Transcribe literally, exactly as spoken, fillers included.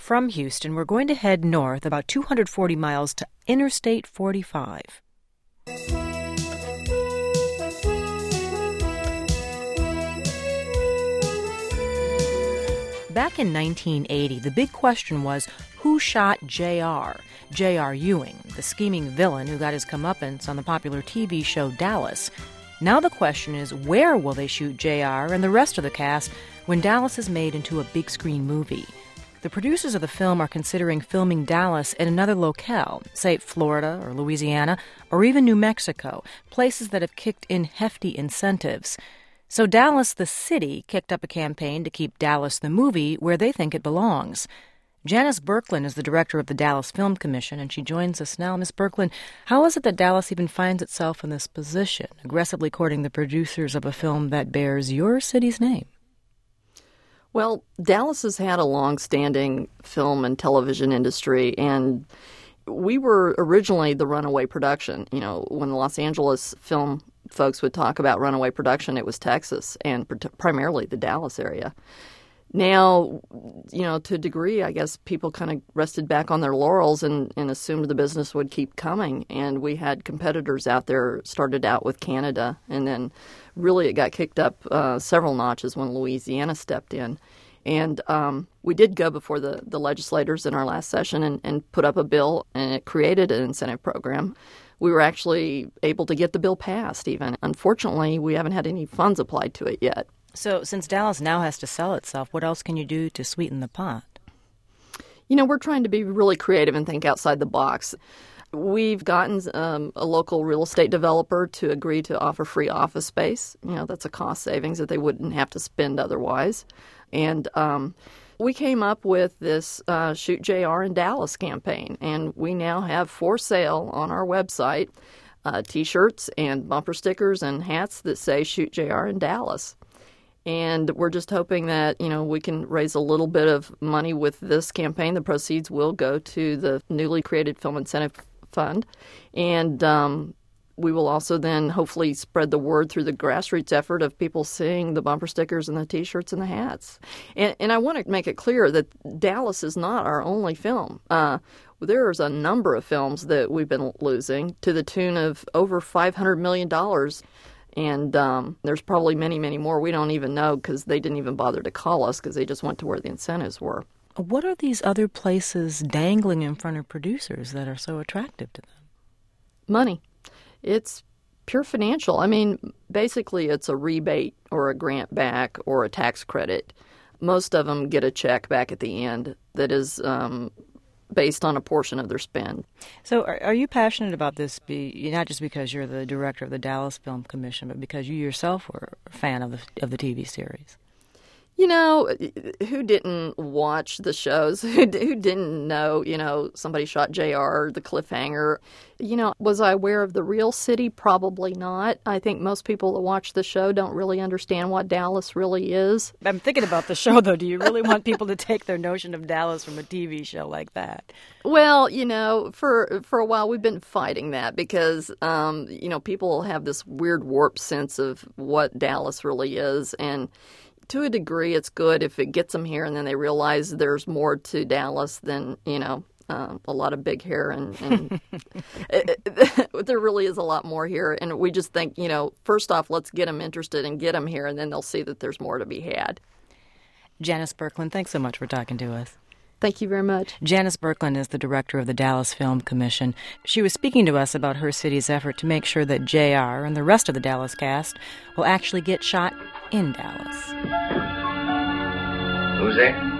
From Houston, we're going to head north about two hundred forty miles to Interstate forty-five. Back in nineteen eighty, the big question was, who shot J R? J R. Ewing, the scheming villain who got his comeuppance on the popular T V show Dallas. Now the question is, where will they shoot J R and the rest of the cast when Dallas is made into a big-screen movie? The producers of the film are considering filming Dallas in another locale, say Florida or Louisiana or even New Mexico, places that have kicked in hefty incentives. So Dallas, the city, kicked up a campaign to keep Dallas, the movie, where they think it belongs. Janice Berkland is the director of the Dallas Film Commission, and she joins us now. Miz Berkland, how is it that Dallas even finds itself in this position, aggressively courting the producers of a film that bears your city's name? Well, Dallas has had a long-standing film and television industry, and we were originally the runaway production. You know, when the Los Angeles film folks would talk about runaway production, it was Texas and primarily the Dallas area. Now, you know, to a degree, I guess people kind of rested back on their laurels and, and assumed the business would keep coming. And we had competitors out there, started out with Canada, and then really it got kicked up uh, several notches when Louisiana stepped in. And um, we did go before the, the legislators in our last session and, and put up a bill, and it created an incentive program. We were actually able to get the bill passed even. Unfortunately, we haven't had any funds applied to it yet. So since Dallas now has to sell itself, what else can you do to sweeten the pot? You know, we're trying to be really creative and think outside the box. We've gotten um, a local real estate developer to agree to offer free office space. You know, that's a cost savings that they wouldn't have to spend otherwise. And um, we came up with this uh, Shoot J R in Dallas campaign, and we now have for sale on our website uh, T-shirts and bumper stickers and hats that say Shoot J R in Dallas. And we're just hoping that, you know, we can raise a little bit of money with this campaign. The proceeds will go to the newly created Film Incentive Fund. And um, we will also then hopefully spread the word through the grassroots effort of people seeing the bumper stickers and the T-shirts and the hats. And, and I want to make it clear that Dallas is not our only film. Uh, there's a number of films that we've been losing to the tune of over five hundred million dollars. And um, there's probably many, many more we don't even know because they didn't even bother to call us because they just went to where the incentives were. What are these other places dangling in front of producers that are so attractive to them? Money. It's pure financial. I mean, basically it's a rebate or a grant back or a tax credit. Most of them get a check back at the end that is um, based on a portion of their spend. So are, are you passionate about this, be, not just because you're the director of the Dallas Film Commission, but because you yourself were a fan of the, of the T V series? You know, who didn't watch the shows? Who, who didn't know, you know, somebody shot J R, the cliffhanger? You know, was I aware of the real city? Probably not. I think most people that watch the show don't really understand what Dallas really is. I'm thinking about the show, though. Do you really want people to take their notion of Dallas from a T V show like that? Well, you know, for for a while we've been fighting that because, um, you know, people have this weird warped sense of what Dallas really is. And to a degree, it's good if it gets them here and then they realize there's more to Dallas than, you know, uh, a lot of big hair. And, and it, it, there really is a lot more here. And we just think, you know, first off, let's get them interested and get them here, and then they'll see that there's more to be had. Janice Berkland, thanks so much for talking to us. Thank you very much. Janice Berkland is the director of the Dallas Film Commission. She was speaking to us about her city's effort to make sure that J R and the rest of the Dallas cast will actually get shot in Dallas. Who's there?